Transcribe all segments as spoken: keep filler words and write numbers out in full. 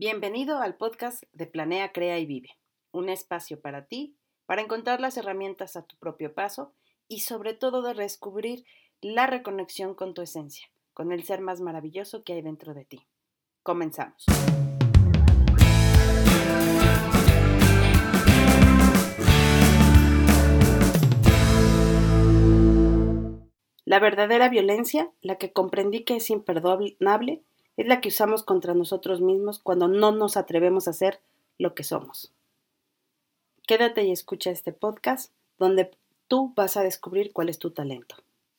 Bienvenido al podcast de Planea, Crea y Vive, un espacio para ti, para encontrar las herramientas a tu propio paso y sobre todo de descubrir la reconexión con tu esencia, con el ser más maravilloso que hay dentro de ti. Comenzamos. La verdadera violencia, la que comprendí que es imperdonable, es la que usamos contra nosotros mismos cuando no nos atrevemos a ser lo que somos. Quédate y escucha este podcast donde tú vas a descubrir cuál es tu talento.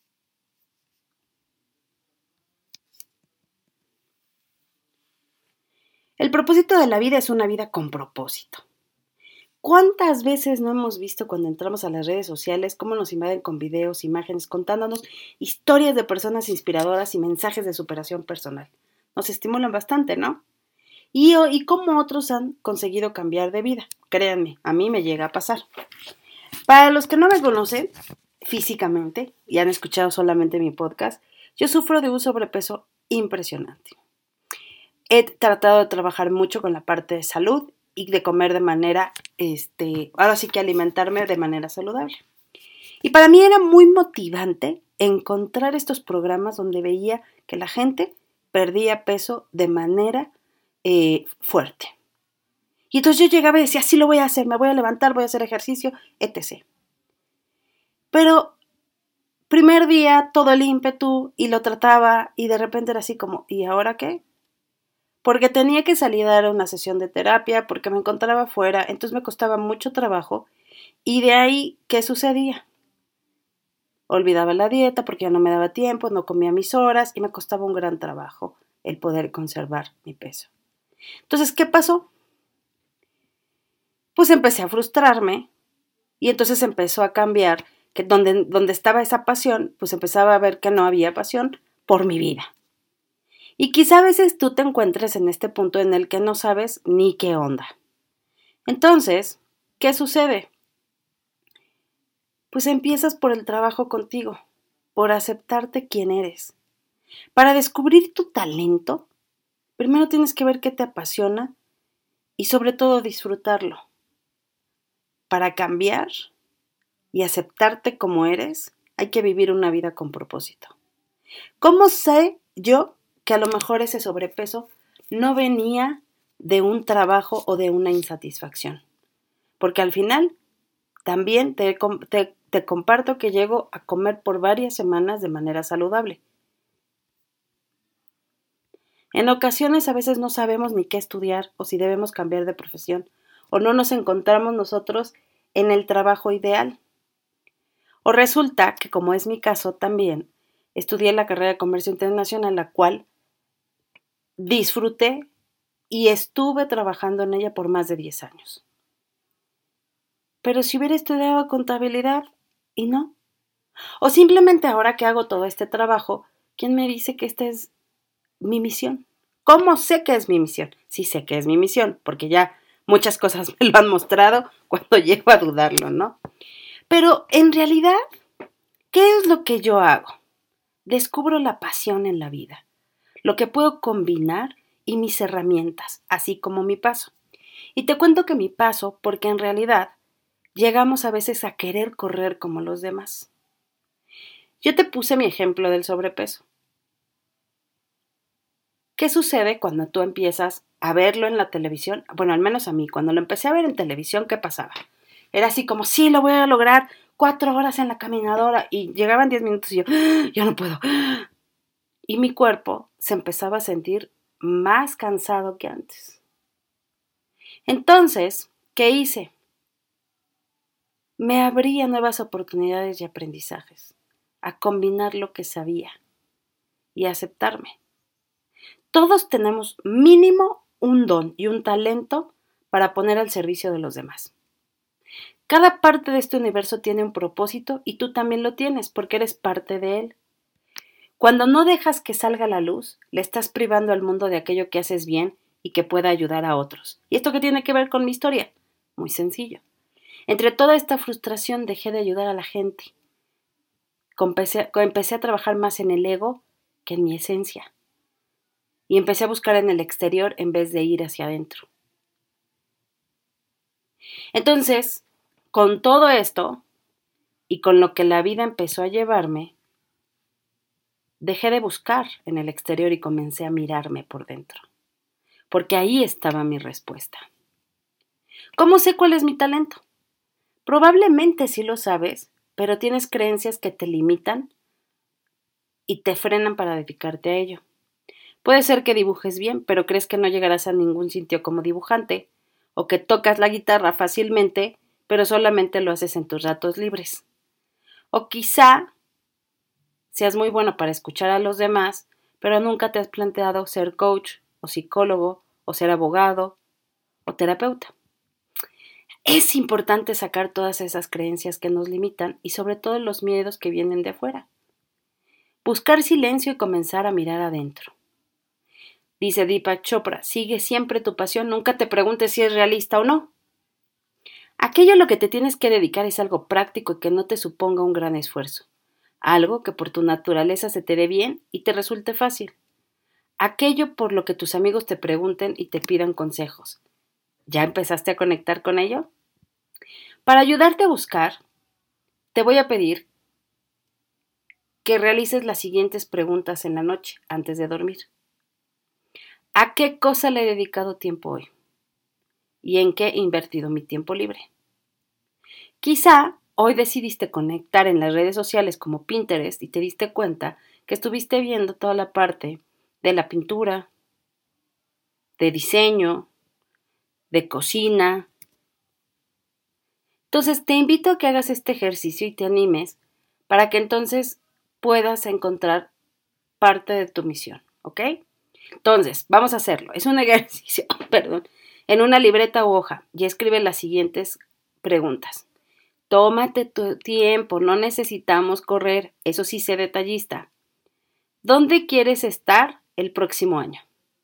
El propósito de la vida es una vida con propósito. ¿Cuántas veces no hemos visto cuando entramos a las redes sociales cómo nos invaden con videos, imágenes, contándonos historias de personas inspiradoras y mensajes de superación personal? Nos estimulan bastante, ¿no? Y, y cómo otros han conseguido cambiar de vida. Créanme, a mí me llega a pasar. Para los que no me conocen físicamente y han escuchado solamente mi podcast, yo sufro de un sobrepeso impresionante. He tratado de trabajar mucho con la parte de salud y de comer de manera, este, ahora sí que alimentarme de manera saludable. Y para mí era muy motivante encontrar estos programas donde veía que la gente perdía peso de manera eh, fuerte. Y entonces yo llegaba y decía, sí lo voy a hacer, me voy a levantar, voy a hacer ejercicio, etcétera. Pero primer día todo el ímpetu y lo trataba y de repente era así como, ¿y ahora qué? Porque tenía que salir a dar una sesión de terapia, porque me encontraba afuera, entonces me costaba mucho trabajo. Y de ahí, ¿qué sucedía? Olvidaba la dieta porque ya no me daba tiempo, no comía mis horas y me costaba un gran trabajo el poder conservar mi peso. Entonces, ¿qué pasó? Pues empecé a frustrarme y entonces empezó a cambiar, que donde, donde estaba esa pasión, pues empezaba a ver que no había pasión por mi vida. Y quizá a veces tú te encuentres en este punto en el que no sabes ni qué onda. Entonces, ¿qué sucede? Pues empiezas por el trabajo contigo, por aceptarte quién eres. Para descubrir tu talento, primero tienes que ver qué te apasiona y sobre todo disfrutarlo. Para cambiar y aceptarte como eres, hay que vivir una vida con propósito. ¿Cómo sé yo que a lo mejor ese sobrepeso no venía de un trabajo o de una insatisfacción? Porque al final también te, te, te comparto que llego a comer por varias semanas de manera saludable. En ocasiones a veces no sabemos ni qué estudiar o si debemos cambiar de profesión o no nos encontramos nosotros en el trabajo ideal. O resulta que, como es mi caso también, estudié la carrera de Comercio Internacional, la cual disfruté y estuve trabajando en ella por más de diez años. Pero si hubiera estudiado contabilidad, y no. O simplemente ahora que hago todo este trabajo, ¿quién me dice que esta es mi misión? ¿Cómo sé que es mi misión? Sí sé que es mi misión, porque ya muchas cosas me lo han mostrado cuando llego a dudarlo, ¿no? Pero en realidad, ¿qué es lo que yo hago? Descubro la pasión en la vida, lo que puedo combinar y mis herramientas, así como mi paso. Y te cuento que mi paso, porque en realidad llegamos a veces a querer correr como los demás. Yo te puse mi ejemplo del sobrepeso. ¿Qué sucede cuando tú empiezas a verlo en la televisión? Bueno, al menos a mí, cuando lo empecé a ver en televisión, ¿qué pasaba? Era así como, sí, lo voy a lograr, cuatro horas en la caminadora, y llegaban diez minutos y yo, ¡ah! Ya no puedo. Y mi cuerpo se empezaba a sentir más cansado que antes. Entonces, ¿qué hice? Me abría nuevas oportunidades y aprendizajes, a combinar lo que sabía y a aceptarme. Todos tenemos mínimo un don y un talento para poner al servicio de los demás. Cada parte de este universo tiene un propósito y tú también lo tienes porque eres parte de él. Cuando no dejas que salga la luz, le estás privando al mundo de aquello que haces bien y que pueda ayudar a otros. ¿Y esto qué tiene que ver con mi historia? Muy sencillo. Entre toda esta frustración dejé de ayudar a la gente. Empecé, empecé a trabajar más en el ego que en mi esencia. y empecé a buscar en el exterior en vez de ir hacia adentro. Entonces, con todo esto y con lo que la vida empezó a llevarme, dejé de buscar en el exterior y comencé a mirarme por dentro, porque ahí estaba mi respuesta. ¿Cómo sé cuál es mi talento? Probablemente sí lo sabes, pero tienes creencias que te limitan y te frenan para dedicarte a ello. Puede ser que dibujes bien, pero crees que no llegarás a ningún sitio como dibujante, o que tocas la guitarra fácilmente, pero solamente lo haces en tus ratos libres. O quizá seas muy bueno para escuchar a los demás, pero nunca te has planteado ser coach, o psicólogo, o ser abogado, o terapeuta. Es importante sacar todas esas creencias que nos limitan y sobre todo los miedos que vienen de afuera. Buscar silencio y comenzar a mirar adentro. Dice Deepak Chopra, sigue siempre tu pasión, nunca te preguntes si es realista o no. Aquello a lo que te tienes que dedicar es algo práctico y que no te suponga un gran esfuerzo. Algo que por tu naturaleza se te dé bien y te resulte fácil. Aquello por lo que tus amigos te pregunten y te pidan consejos. ¿Ya empezaste a conectar con ello? Para ayudarte a buscar, te voy a pedir que realices las siguientes preguntas en la noche antes de dormir. ¿A qué cosa le he dedicado tiempo hoy? ¿Y en qué he invertido mi tiempo libre? Quizá hoy decidiste conectar en las redes sociales como Pinterest y te diste cuenta que estuviste viendo toda la parte de la pintura, de diseño, de cocina. Entonces te invito a que hagas este ejercicio y te animes para que entonces puedas encontrar parte de tu misión, ¿ok? Entonces, vamos a hacerlo. Es un ejercicio, perdón, en una libreta u hoja y escribe las siguientes preguntas. Tómate tu tiempo, no necesitamos correr, eso sí sé detallista. ¿Dónde quieres estar el próximo año?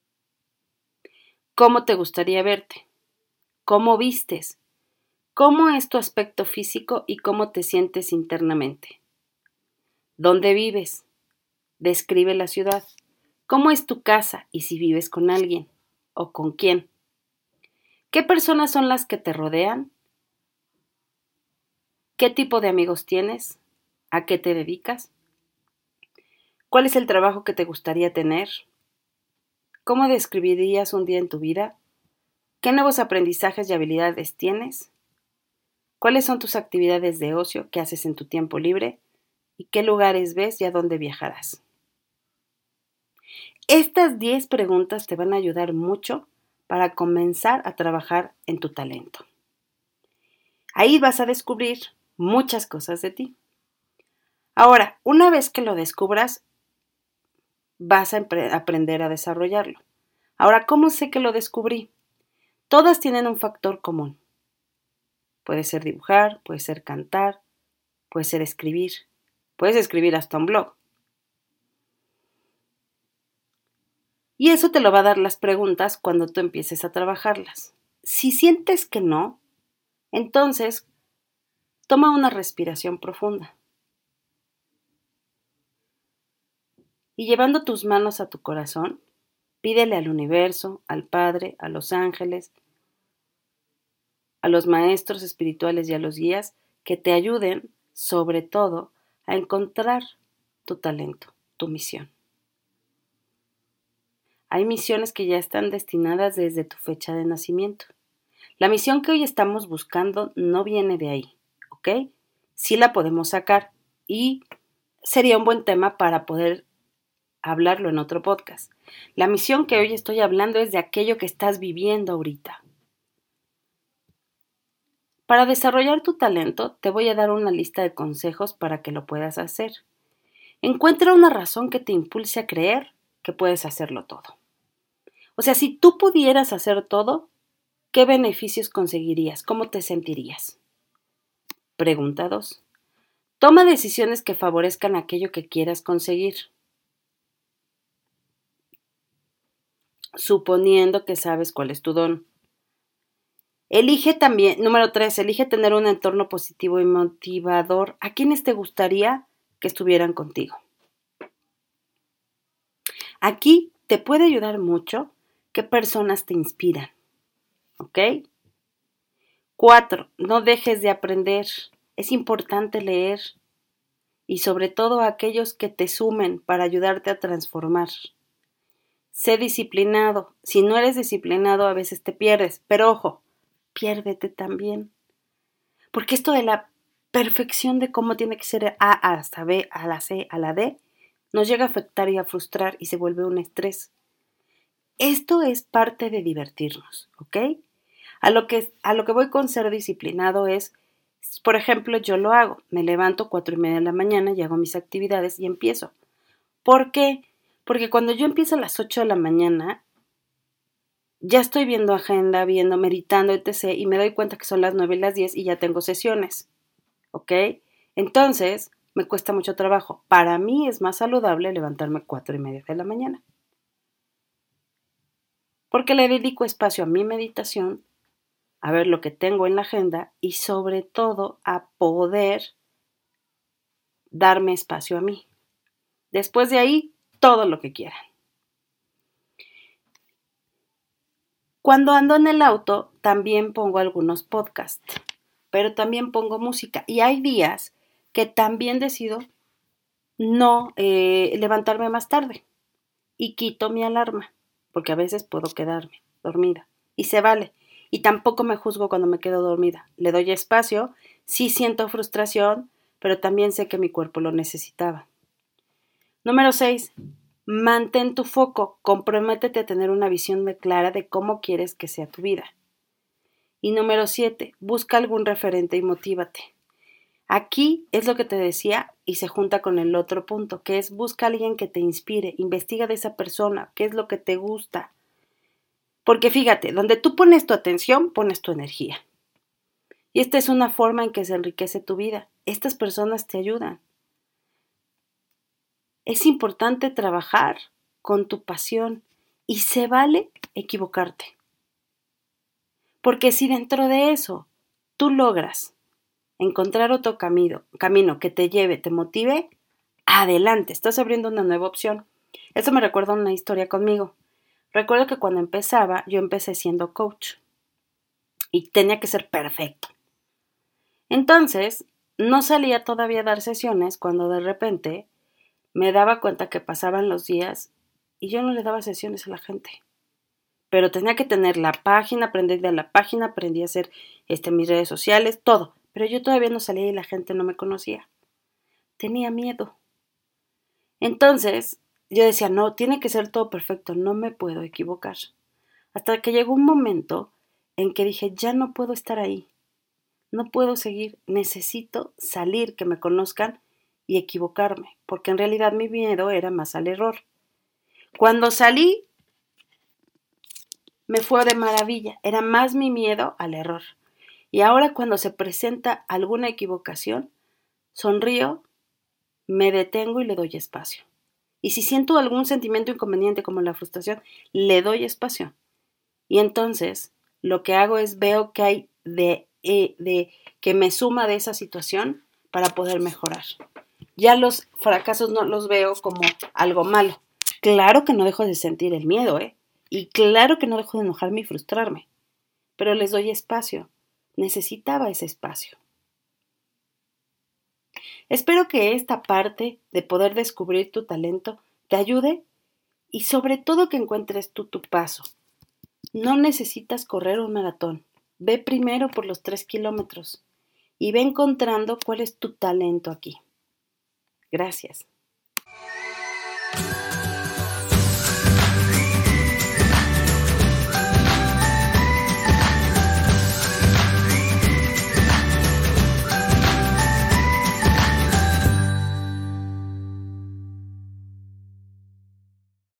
¿Cómo te gustaría verte? ¿Cómo vistes? ¿Cómo es tu aspecto físico y cómo te sientes internamente? ¿Dónde vives? Describe la ciudad. ¿Cómo es tu casa y si vives con alguien o con quién? ¿Qué personas son las que te rodean? ¿Qué tipo de amigos tienes? ¿A qué te dedicas? ¿Cuál es el trabajo que te gustaría tener? ¿Cómo describirías un día en tu vida? ¿Qué nuevos aprendizajes y habilidades tienes? ¿Cuáles son tus actividades de ocio que haces en tu tiempo libre? ¿Y qué lugares ves y a dónde viajarás? Estas diez preguntas te van a ayudar mucho para comenzar a trabajar en tu talento. Ahí vas a descubrir muchas cosas de ti. Ahora, una vez que lo descubras, vas a aprender a desarrollarlo. Ahora, ¿cómo sé que lo descubrí? Todas tienen un factor común. Puede ser dibujar, puede ser cantar, puede ser escribir. Puedes escribir hasta un blog. Y eso te lo va a dar las preguntas cuando tú empieces a trabajarlas. Si sientes que no, entonces toma una respiración profunda. Y llevando tus manos a tu corazón, pídele al universo, al Padre, a los ángeles, a los maestros espirituales y a los guías que te ayuden, sobre todo, a encontrar tu talento, tu misión. Hay misiones que ya están destinadas desde tu fecha de nacimiento. La misión que hoy estamos buscando no viene de ahí, ¿ok? Sí la podemos sacar y sería un buen tema para poder hablarlo en otro podcast. La misión que hoy estoy hablando es de aquello que estás viviendo ahorita. Para desarrollar tu talento, te voy a dar una lista de consejos para que lo puedas hacer. Encuentra una razón que te impulse a creer que puedes hacerlo todo. O sea, si tú pudieras hacer todo, ¿qué beneficios conseguirías? ¿Cómo te sentirías? Pregunta dos. Toma decisiones que favorezcan aquello que quieras conseguir. Suponiendo que sabes cuál es tu don. Elige también, número tres, elige tener un entorno positivo y motivador. ¿A quiénes te gustaría que estuvieran contigo? Aquí te puede ayudar mucho qué personas te inspiran, ¿ok? Cuatro, no dejes de aprender. Es importante leer y sobre todo aquellos que te sumen para ayudarte a transformar. Sé disciplinado. Si no eres disciplinado, a veces te pierdes. Pero ojo, piérdete también. Porque esto de la perfección de cómo tiene que ser A hasta B, a la C, a la D, nos llega a afectar y a frustrar y se vuelve un estrés. Esto es parte de divertirnos, ¿ok? A lo que, a lo que voy con ser disciplinado es, por ejemplo, yo lo hago. Me levanto cuatro y media de la mañana y hago mis actividades y empiezo. ¿Por qué? Porque cuando yo empiezo a las ocho de la mañana, ya estoy viendo agenda, viendo, meditando, etcétera. Y me doy cuenta que son las nueve y las diez y ya tengo sesiones. ¿Ok? Entonces, me cuesta mucho trabajo. Para mí es más saludable levantarme cuatro y media de la mañana. Porque le dedico espacio a mi meditación, a ver lo que tengo en la agenda y sobre todo a poder darme espacio a mí. Después de ahí, todo lo que quieran. Cuando ando en el auto, también pongo algunos podcasts, pero también pongo música. Y hay días que también decido no eh, levantarme más tarde y quito mi alarma, porque a veces puedo quedarme dormida. Y se vale. Y tampoco me juzgo cuando me quedo dormida. Le doy espacio, sí siento frustración, pero también sé que mi cuerpo lo necesitaba. Número seis. Mantén tu foco, comprométete a tener una visión clara de cómo quieres que sea tu vida. Y número siete, busca algún referente y motívate. Aquí es lo que te decía y se junta con el otro punto, que es busca a alguien que te inspire, investiga de esa persona, qué es lo que te gusta. Porque fíjate, donde tú pones tu atención, pones tu energía. Y esta es una forma en que se enriquece tu vida. Estas personas te ayudan. Es importante trabajar con tu pasión y se vale equivocarte. Porque si dentro de eso tú logras encontrar otro camino, camino que te lleve, te motive, adelante, estás abriendo una nueva opción. Eso me recuerda una historia conmigo. Recuerdo que cuando empezaba, yo empecé siendo coach y tenía que ser perfecto. Entonces, no salía todavía a dar sesiones cuando de repente me daba cuenta que pasaban los días y yo no le daba sesiones a la gente. Pero tenía que tener la página, aprender de la página, aprendí a hacer este, mis redes sociales, todo. Pero yo todavía no salía y la gente no me conocía. Tenía miedo. Entonces, yo decía, no, tiene que ser todo perfecto, no me puedo equivocar. Hasta que llegó un momento en que dije, ya no puedo estar ahí. No puedo seguir, necesito salir, que me conozcan y equivocarme, porque en realidad mi miedo era más al error. Cuando salí, me fue de maravilla, era más mi miedo al error. Y ahora cuando se presenta alguna equivocación, sonrío, me detengo y le doy espacio. Y si siento algún sentimiento inconveniente como la frustración, le doy espacio. Y entonces lo que hago es veo que hay de, eh, de que me suma de esa situación para poder mejorar. Ya los fracasos no los veo como algo malo. Claro que no dejo de sentir el miedo, ¿eh? Y claro que no dejo de enojarme y frustrarme. Pero les doy espacio. Necesitaba ese espacio. Espero que esta parte de poder descubrir tu talento te ayude y sobre todo que encuentres tú tu paso. No necesitas correr un maratón. Ve primero por los tres kilómetros y ve encontrando cuál es tu talento aquí. Gracias.